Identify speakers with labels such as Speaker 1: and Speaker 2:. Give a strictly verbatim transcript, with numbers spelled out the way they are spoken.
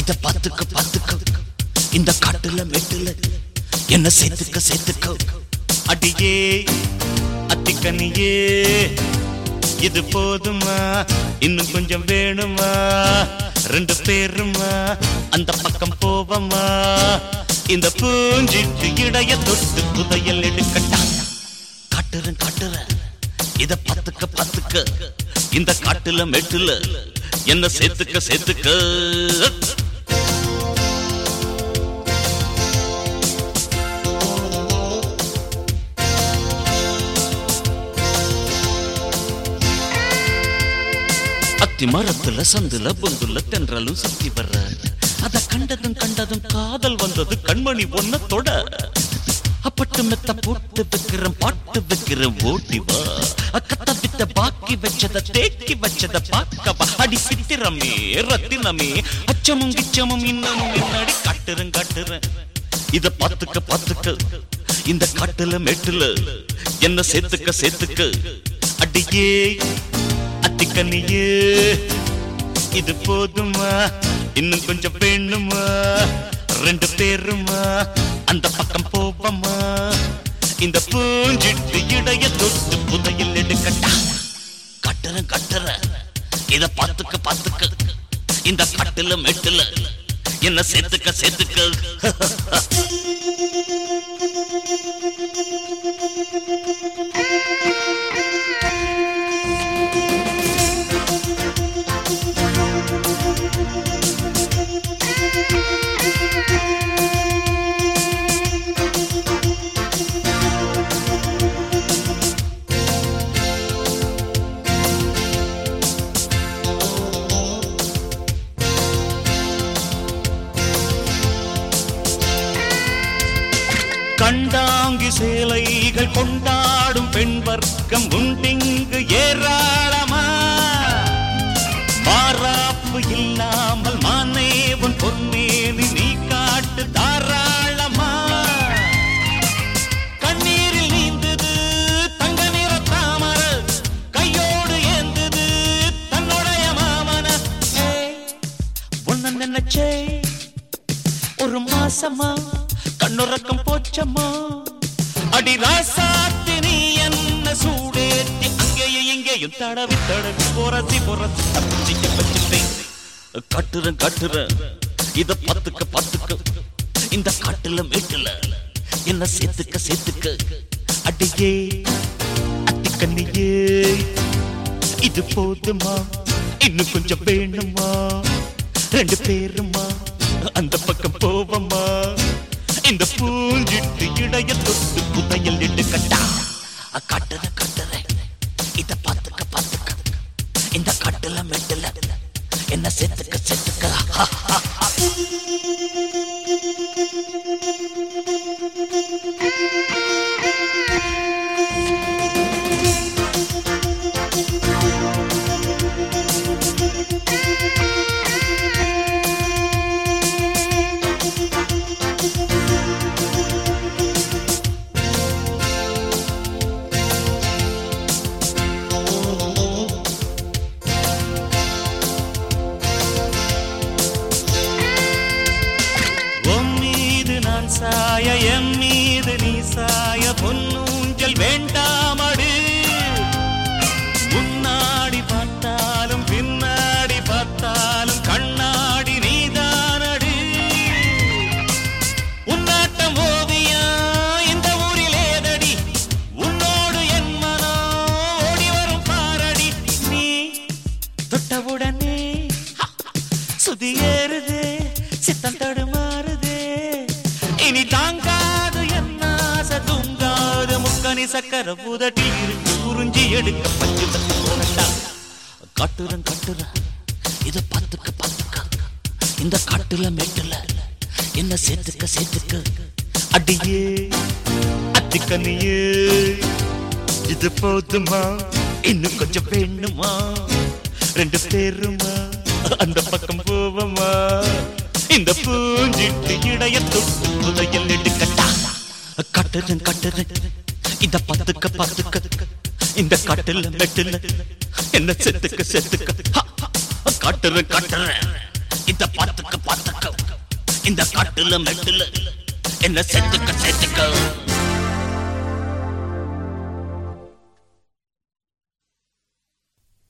Speaker 1: இத பத்துக்கு பத்துக்கு இந்த காட்டுல மெட்டுல என்ன சேர்த்துக்க சேர்த்துக்க அடியே அத்திக்கனியே இது போதுமா இன்னும் கொஞ்சம் வேணுமா ரெண்டு பேருமா அந்த பக்கம் போவமா இந்த பூஞ்சிட்டு இடைய தொட்டு புதையல் எடுக்கட்டா காட்டுறேன் காட்டுறேன் இத பத்துக்க பத்துக்க இந்த காட்டுல மெட்டுல என்ன சேர்த்துக்க சேர்த்துக்க அத்தி மரத்துல சந்துல பொந்துல தென்றலும் சுத்தி வர்ற அத கண்டதும் கண்டதும் காதல் வந்தது கண்மணி ஒன்ன தொட அப்பட்டு மெத்த போட்டு வைக்கிறேன் பாட்டு வைக்கிறேன் ஓட்டி வா அக்கத்த வித்த பாக்கி வச்சத தேக்கி வச்சத பாக்கவா அடி சித்திரமே ரத்தினமே அச்சமும் கிச்சமும் இன்னமும் என்னடி காட்டுறேன் காட்டுறேன் இத பத்துக்க பத்துக்க இந்த காட்டுல மெட்டுல என்ன சேர்த்துக்க சேர்த்துக்க அடியே அத்திக்கனியே இது போதுமா இன்னும் கொஞ்சம் வேணுமா ரெண்டு பேருமா அந்த பக்கம் போவமா இந்த பூஞ்சிட்டு இடைய தொட்டு புதையல் எடுக்கட்டா கட்டுறேன் கட்டுறேன் இத பத்துக்க பத்துக்க இந்த காட்டுல மெட்டுல என்ன சேர்த்துக்க சேர்த்துக்க கண்டாங்கி சேலைகள் கொண்டாடும் பெண் வர்க்கம் உண்டிங்கு ஏராளமா மாறாப்பு இல்லாமல் மானே உன் பொன்னேனி நீ காட்டு தாராளமா கண்ணீரில் நீந்தது தங்க நிற தாமர கையோடு ஏந்தது தன்னுடைய மாமன ஒன்ன நினைச்சே ஒரு மாசமா கண்ணுறக்கம் போச்சம்மா அடி ராசாத்தி நீ என்ன சூடேத்தி அங்கேயும் இங்கேயும் தடவி தடவி பொறசி பொறசி தப்பிச்சிக்க வச்சுட்டேன் கட்டுறேன் கட்டுறேன் இத பத்துக்க பத்துக்க இந்த காட்டுல மேட்டுல என்ன சேர்த்துக்க சேர்த்துக்க அடியே அத்திக்கண்ணியே இது போதுமா இன்னும் கொஞ்சம் வேணுமா ரெண்டு பேருமா அந்த பக்கம் போவமா இந்த பூஞ்சிட்டு இடைய தொட்டு புதையல் எடுக்கட்டா கட்டுற கட்டுற இத பாத்துக்க பாத்துக்க இந்த காட்டுல மெட்டுல என்ன சேர்த்துக்க சேர்த்துக்க சாய எம் மீது நீ சாய பொன்னூஞ்சல் வேண்டாமடு முன்னாடி பார்த்தாலும் பின்னாடி பார்த்தாலும் கண்ணாடி நீதானடு உன்னாட்டம் ஓவியா இந்த ஊரில் ஏதடி உன்னோடு என் மனோ ஓடி வரும் பாரடி நீ தொட்டவுடனே சுதியேறுதே சித்தம் தடுமாறுதே இனி தாங்காது என்ன தூங்காது முக்கனி சக்கர புதட்டி இருக்கு குறிஞ்சி எடுக்க பஞ்சு பத்து போனட்டா காட்டுறேன் காட்டுறேன் இத பத்துக்க பத்துக்க இந்த காட்டுல மெட்டுல என்ன சேர்த்துக்க சேர்த்துக்க அடியே அத்திக்கனியே இது போதுமா இன்னும் கொஞ்சம் வேணுமா ரெண்டு பேருமா அந்த பக்கம் போவமா இந்த பூஞ்சிட்டு இடைய தொட்டு புதையல் எடுக்கட்டா கட்டுறேன் கட்டுறேன் இத பத்துக்க பத்துக்க இந்த காட்டுல மெட்டுல என்ன செத்துக்க செத்துக்க காட்டுறேன் காட்டுறேன் இத பத்துக்க பத்துக்க இந்த காட்டுல மெட்டுல என்ன சேர்த்துக்க சேர்த்துக்க